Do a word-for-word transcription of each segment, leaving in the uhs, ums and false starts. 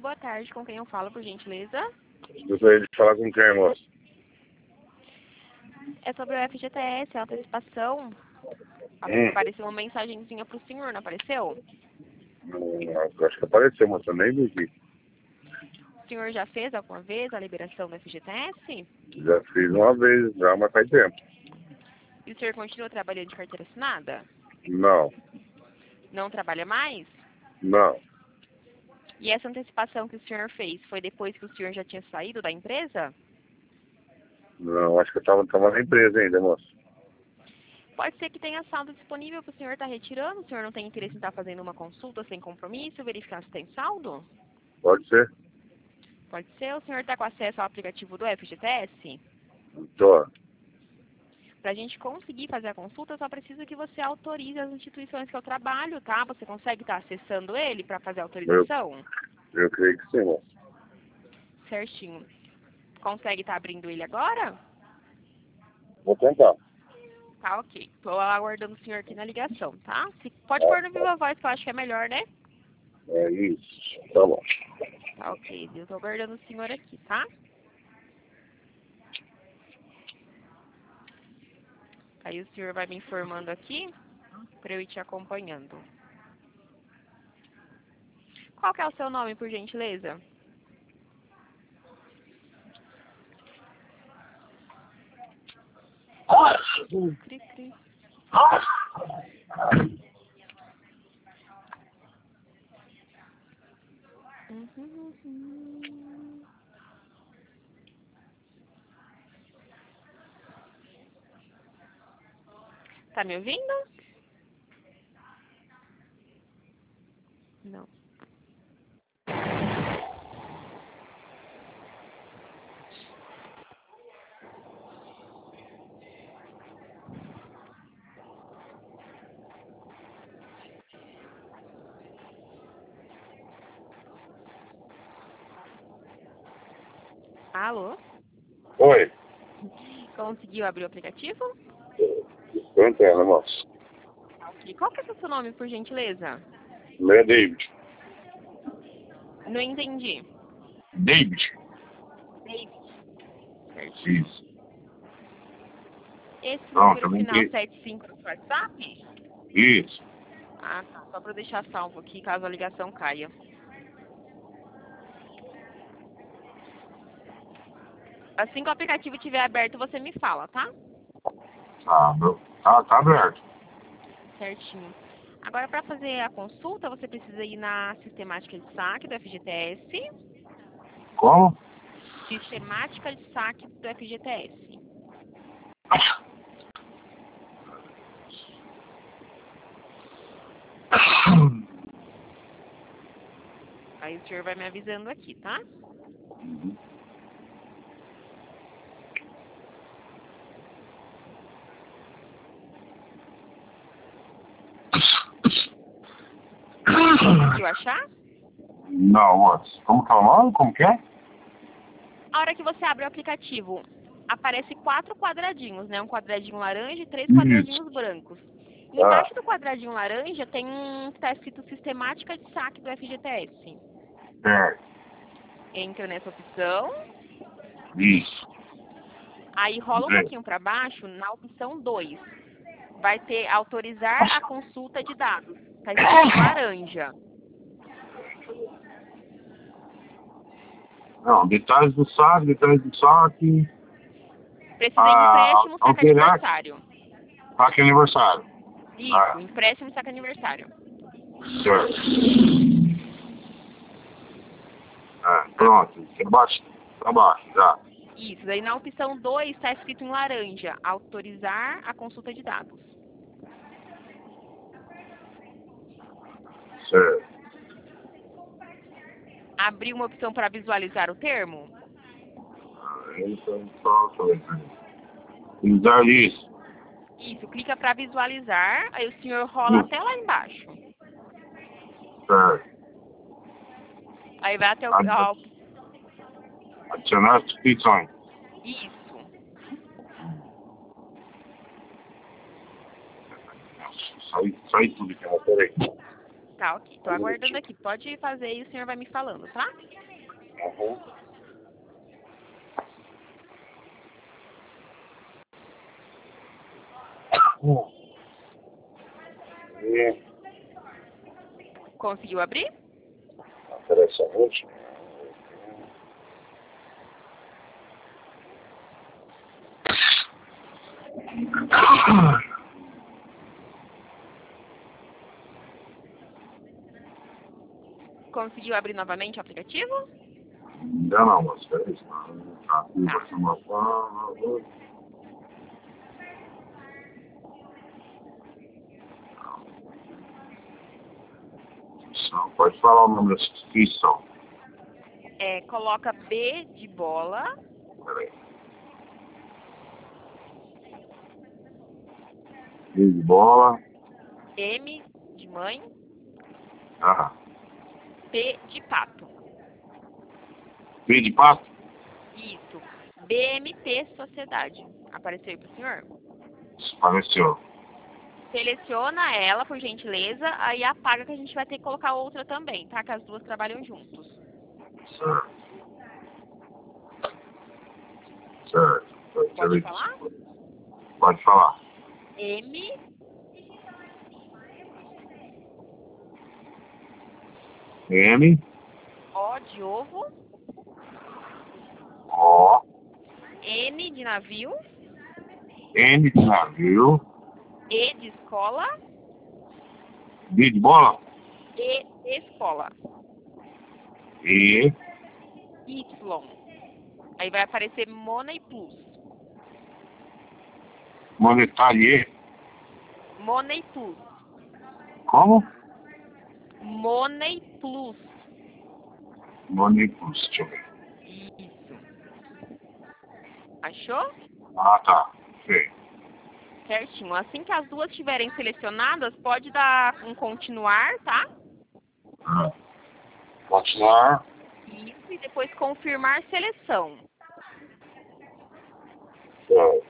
boa tarde. Com quem eu falo, por gentileza? Gostaria de falar com quem, moço? É sobre o F G T S, a antecipação. Hum. Apareceu uma mensagenzinha pro senhor, não apareceu? Hum, acho que apareceu, moço. Eu nem vi. O senhor já fez alguma vez a liberação do F G T S? Já fiz uma vez, já, mas faz tempo. E o senhor continua trabalhando de carteira assinada? Não, Não trabalha mais? não. E essa antecipação que o senhor fez foi depois que o senhor já tinha saído da empresa? Não, acho que eu tava, tava na empresa ainda, moço. Pode ser que tenha saldo disponível para o senhor estar retirando. O senhor não tem interesse em estar fazendo uma consulta sem compromisso, verificar se tem saldo? Pode ser? Pode ser. O senhor está com acesso ao aplicativo do F G T S? Tô. Para a gente conseguir fazer a consulta, só precisa que você autorize as instituições que eu trabalho, tá? Você consegue estar acessando ele para fazer a autorização? Eu, eu creio que sim, moço. Certinho. Consegue estar abrindo ele agora? Vou tentar. Tá, ok. Estou aguardando o senhor aqui na ligação, tá? Se, pode Ah, pôr no viva voz, que eu acho que é melhor, né? é isso. Tá bom. Tá, ok. Eu estou aguardando o senhor aqui, tá? Aí o senhor vai me informando aqui para eu ir te acompanhando. Qual que é o seu nome, por gentileza? Cri, cri. Uhum, uhum. Tá me ouvindo? Não. Alô? Oi. Conseguiu abrir o aplicativo? Tô entendendo, moço. E qual que é o seu nome, por gentileza? Meu é David. Não entendi. David? David. Certinho. Isso. Esse Pronto, número eu final entendi. setenta e cinco do WhatsApp? Isso. Ah, tá. Só para deixar salvo aqui, caso a ligação caia. Assim que o aplicativo estiver aberto, você me fala, tá? Tá, meu. Tá, tá aberto. Certinho. Agora, para fazer a consulta, você precisa ir na sistemática de saque do F G T S. Como? Sistemática de saque do F G T S. Aí o senhor vai me avisando aqui, tá? Uhum. Conseguiu achar? Não, moço. Como que é o nome? Como que é? A hora que você abre o aplicativo, aparece quatro quadradinhos, né? Um quadradinho laranja e três Isso. quadradinhos brancos. Ah, Embaixo do quadradinho laranja tem um que está escrito sistemática de saque do F G T S. certo. Entra nessa opção, Isso. aí rola um Bem. pouquinho para baixo, na opção dois. Vai ter autorizar a consulta de dados. Está escrito em laranja. Não, detalhes do saque, detalhes do saque. Precisa de Ah, empréstimo, saque alterar aniversário. saque aniversário. Isso, Ah, empréstimo, saque aniversário. certo. Ah, pronto. Abaixo. Abaixo, já. Isso, daí na opção dois está escrito em laranja, autorizar a consulta de dados. Certo. Abrir uma opção para visualizar o termo? Ah, então, só, só, usar isso. Isso, clica para visualizar, aí o senhor rola até lá embaixo. Certo. Aí vai até o... Adi- Ao, Adicionar substituições. isso. Sai, sai tudo que eu peraí. Tá, ok. Tô Um aguardando minutinho. aqui. Pode fazer e o senhor vai me falando, tá? Uhum. Hum. E, Conseguiu abrir? peraí só um minutinho. Conseguiu abrir novamente o aplicativo? Ainda não, moço. Peraí, senão tá aqui, Tá. vai ser uma fala. Instituição. Pode falar o nome da instituição. É, coloca B de bola, Peraí. B de bola. M de mãe, Ah. P de pato. B de pato? Isso. B M T Sociedade. Apareceu aí pro senhor? Apareceu. Seleciona ela, por gentileza, aí apaga que a gente vai ter que colocar outra também, tá? Que as duas trabalham juntos. Certo. Certo. Pode, Pode falar? Pode falar. M, M, O de ovo, O, N de navio, N de navio, E de escola, B de bola, E de escola, E, Y. Aí vai aparecer Money Plus. monetário, Money Plus. como? Money Plus. Monipus, deixa eu ver. Isso. Achou? Ah, tá. Sei. Certinho. Assim que as duas estiverem selecionadas, pode dar um continuar, tá? Ah. Continuar. Isso. E depois confirmar seleção. Certo.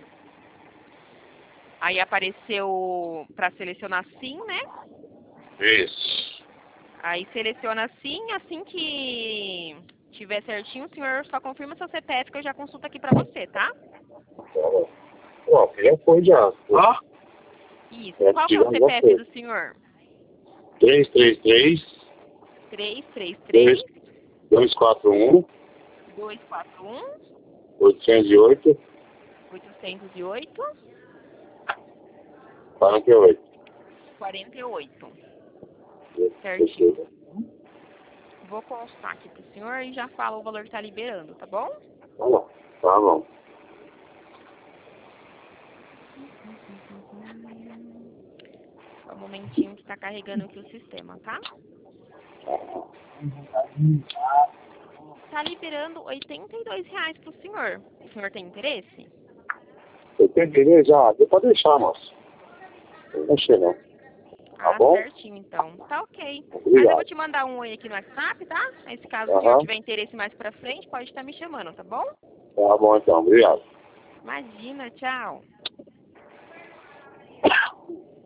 Aí apareceu para selecionar sim, né? Isso. Aí seleciona sim, assim que tiver certinho, o senhor só confirma seu C P F que eu já consulto aqui para você, tá? Tá bom. Ó, já foi já. Ah? Isso. É, Qual que é o já C P F foi. do senhor? três três três, três três três, dois quatro um, dois quatro um, oito zero oito, oito zero oito, quarenta e oito. quarenta e oito. Certinho. Vou constar aqui pro senhor e já falo o valor que tá liberando, tá bom? Tá bom. Tá bom. Só um momentinho que tá carregando aqui o sistema, tá? Tá liberando oitenta e dois reais pro senhor. O senhor tem interesse? Eu tenho interesse já. Deu pra deixar, moço. Não deixei não. Tá Ah, bom? certinho, então. Tá ok. Obrigado. Mas eu vou te mandar um oi aqui no WhatsApp, tá? Nesse caso, se o senhor Aham. tiver interesse mais pra frente, pode estar me chamando, tá bom? Tá bom então. Obrigado. Imagina, tchau.